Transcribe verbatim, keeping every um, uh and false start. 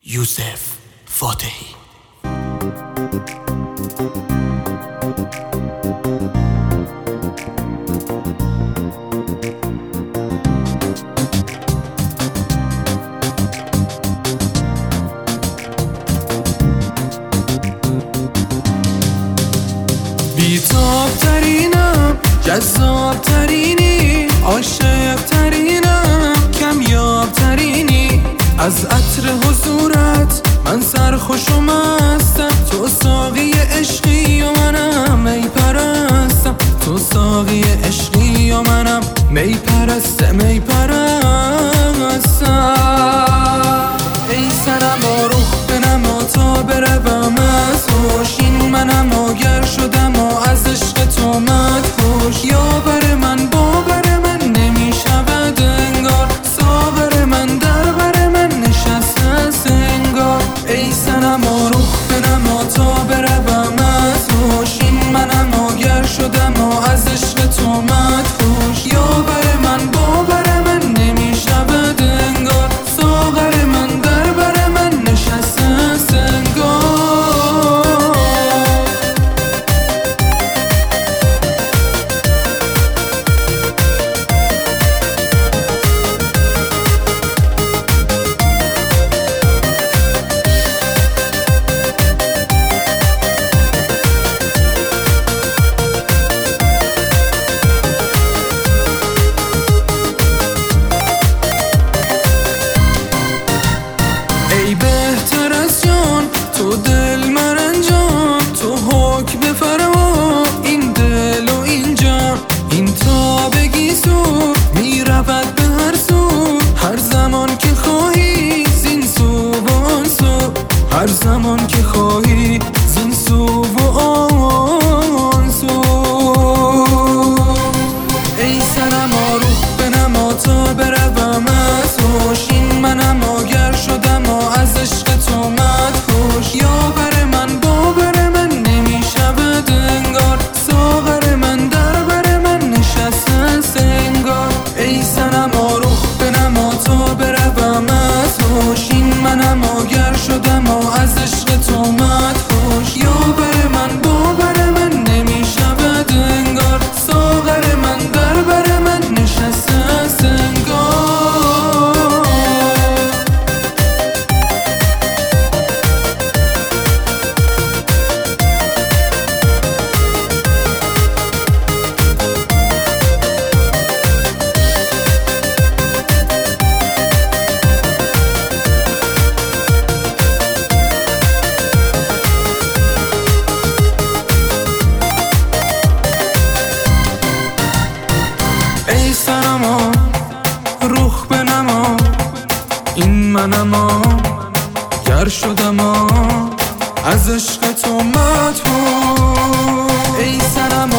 یوسف فاتحی. بی‌تاب ترینم، جذاب ترینی، عاشق ترینم، کمیاب ترینی. از عطر حضورت من سرخوش و مستم، تو ساقی عشقی و منم می پرستم، تو ساقی عشقی و منم می پرستم می پرستم. ای صنما رخ بنما تا بروم از هوش، این منم آگر شدم و از عشق تو مدهوش. یاور من باور من نمی شود انگار، ساغر من در بر من نشسته است انگار. ای صنما رخ بنما تا بروم از هوش، این منم آگر شدم و از عشق تو مدهوش. یاور من باور من نمی شود انگار، ساغر من در بر من نشسته است انگار. ای بهتر از جان، تو دل مرنجان، تو حکم بفرما این دل و این جان. این تا بگی سو می رود به هر سو، هر زمان که خواهی زین سو و آن سو، هر زمان که خواهی زین سو و آن سو. ای صنما رخ بنما تا بروم از هوش، این منم آگر شدم و از عشق تو مدهوش. یاور من باور من نمی شود انگار، ساغر من در بر من نشسته است انگار. ای صنما رخ بنما تا بروم از هوش، این منم آگر شدم و از عشق تو مدهوش. یاور من باور من نمی شود انگار، ساغر من در بر من نشسته است انگار. ای صنما رخ بنما این منما گر شدم از عشق تو مدهوش. ای صنما